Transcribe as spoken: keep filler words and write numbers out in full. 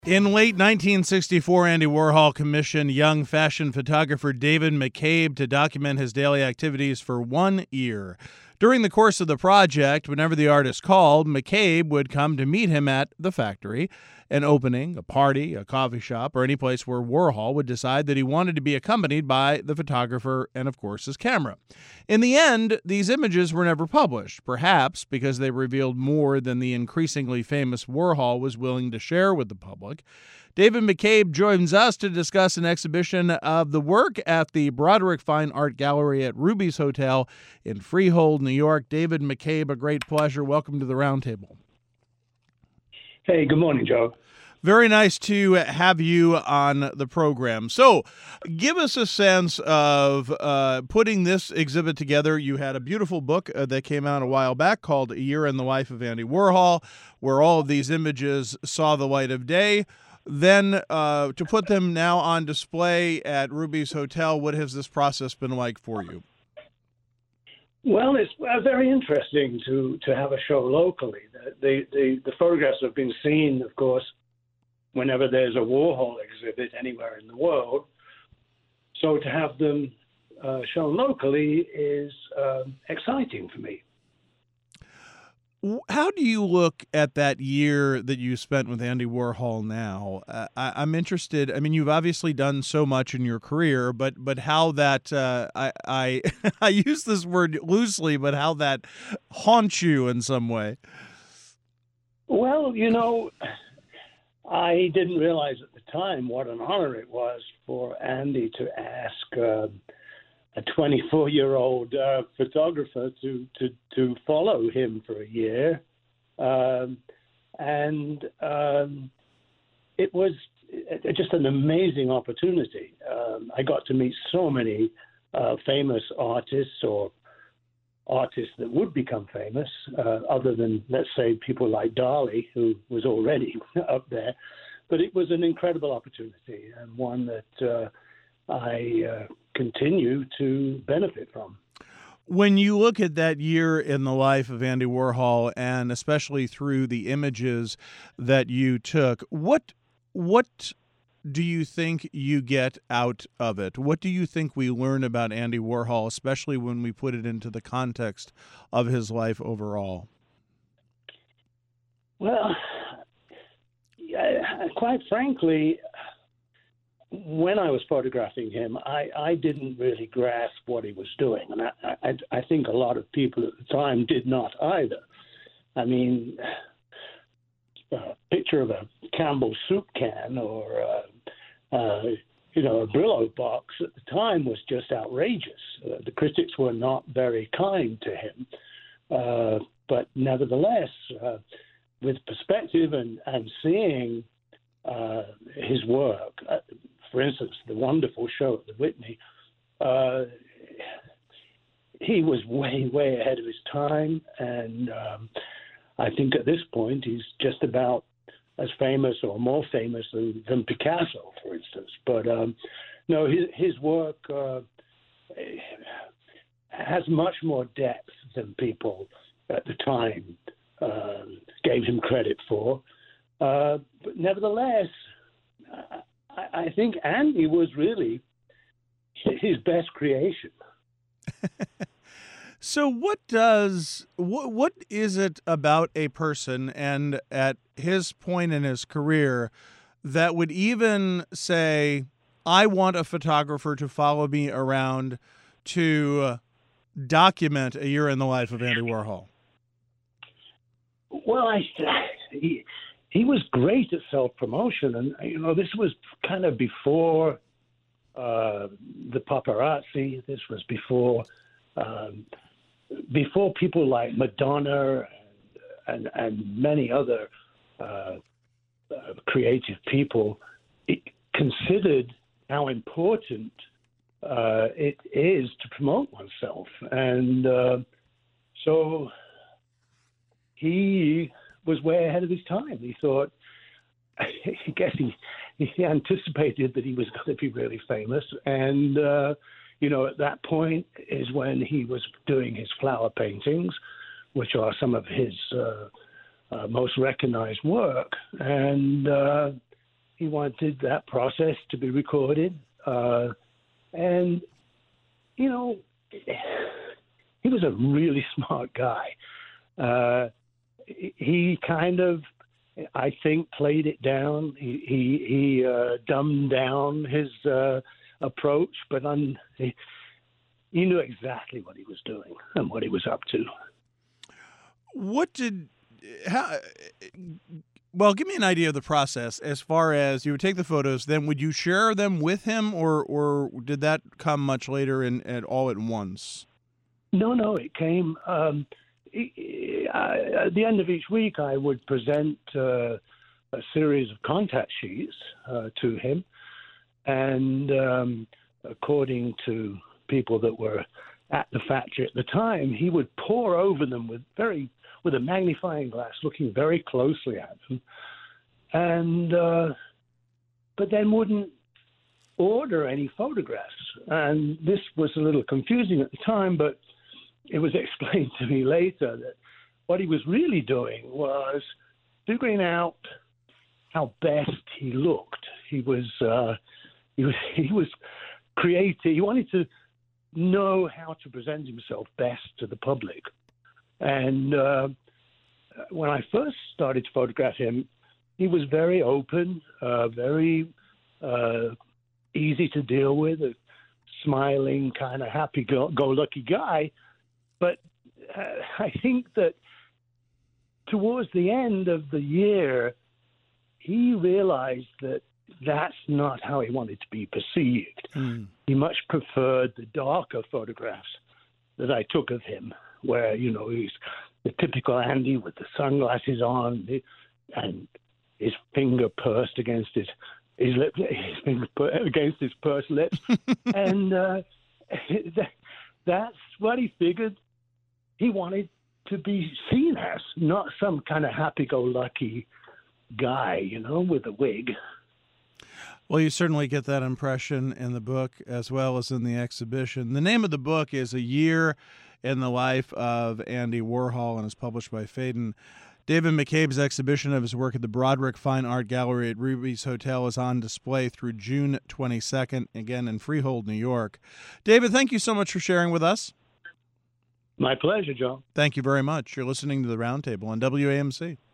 In late nineteen sixty-four, Andy Warhol commissioned young fashion photographer David McCabe to document his daily activities for one year. During the course of the project, whenever the artist called, McCabe would come to meet him at the factory, an opening, a party, a coffee shop, or any place where Warhol would decide that he wanted to be accompanied by the photographer and, of course, his camera. In the end, these images were never published, perhaps because they revealed more than the increasingly famous Warhol was willing to share with the public. David McCabe joins us to discuss an exhibition of the work at the Broderick Fine Art Gallery at Ruby's Hotel in Freehold, New York. David McCabe, a great pleasure. Welcome to the Roundtable. Hey, good morning, Joe. Very nice to have you on the program. So give us a sense of uh, putting this exhibit together. You had a beautiful book uh, that came out a while back called A Year in the Life of Andy Warhol, where all of these images saw the light of day. Then uh, to put them now on display at Ruby's Hotel, what has this process been like for you? Well, it's uh, very interesting to, to have a show locally. The, the, the, the photographs have been seen, of course, whenever there's a Warhol exhibit anywhere in the world. So to have them uh, shown locally is um, exciting for me. How do you look at that year that you spent with Andy Warhol now? Uh, I, I'm interested. I mean, you've obviously done so much in your career, but but how that uh, I I I use this word loosely, but how that haunts you in some way. Well, you know, I didn't realize at the time what an honor it was for Andy to ask uh, a twenty-four-year-old uh, photographer to, to, to follow him for a year. Um, and um, it was just an amazing opportunity. Um, I got to meet so many uh, famous artists or artists that would become famous, uh, other than, let's say, people like Dali, who was already up there. But it was an incredible opportunity and one that uh, I uh, continue to benefit from. When you look at that year in the life of Andy Warhol, and especially through the images that you took, what what do you think you get out of it? What do you think we learn about Andy Warhol, especially when we put it into the context of his life overall? Well, yeah, quite frankly, when I was photographing him, I, I didn't really grasp what he was doing. And I, I, I think a lot of people at the time did not either. I mean, a picture of a Campbell soup can or, uh, uh, you know, a Brillo box at the time was just outrageous. Uh, the critics were not very kind to him. Uh, but nevertheless, uh, with perspective and, and seeing uh, his work, uh, for instance, the wonderful show at the Whitney, uh, he was way, way ahead of his time. And um, I think at this point, he's just about as famous or more famous than, than Picasso, for instance. But um, no, his, his work uh, has much more depth than people at the time uh, gave him credit for. Uh, but nevertheless, I, I think Andy was really his best creation. So what does what what is it about a person and at his point in his career that would even say, I want a photographer to follow me around to document a year in the life of Andy Warhol? Well, I he, he was great at self-promotion, and you know this was kind of before uh, the paparazzi. This was before. Um, Before people like Madonna and, and, and many other uh, uh, creative people it considered how important uh, it is to promote oneself. And uh, so he was way ahead of his time. He thought, I guess he, he anticipated that he was going to be really famous. And uh, You know, at that point is when he was doing his flower paintings, which are some of his uh, uh, most recognized work. And uh, he wanted that process to be recorded. Uh, and, you know, he was a really smart guy. Uh, he kind of, I think, played it down. He he, he uh, dumbed down his uh, approach, but un, he, he knew exactly what he was doing and what he was up to. What did how? Well, give me an idea of the process as far as you would take the photos, then would you share them with him, or or did that come much later and at all at once? No, no, it came um, I, at the end of each week. I would present uh, a series of contact sheets uh, to him, and um, according to people that were at the factory at the time, he would pore over them with very with a magnifying glass, looking very closely at them, and uh, but then wouldn't order any photographs. And this was a little confusing at the time, but it was explained to me later that what he was really doing was figuring out how best he looked. He was uh, he was he was creative. He wanted to know how to present himself best to the public. And uh, when I first started to photograph him, he was very open, uh, very uh, easy to deal with, a smiling, kind of happy-go-lucky guy. But uh, I think that towards the end of the year, he realized that that's not how he wanted to be perceived. Mm. He much preferred the darker photographs that I took of him, where, you know, he's the typical Andy with the sunglasses on and his finger pursed against his his lip, his finger against his pursed lips, and uh, that's what he figured he wanted to be seen as, not some kind of happy-go-lucky guy, you know, with a wig. Well, you certainly get that impression in the book as well as in the exhibition. The name of the book is A Year in the Life of Andy Warhol and is published by Phaidon. David McCabe's exhibition of his work at the Broderick Fine Art Gallery at Ruby's Hotel is on display through June twenty-second, again in Freehold, New York. David, thank you so much for sharing with us. My pleasure, John. Thank you very much. You're listening to The Roundtable on W A M C.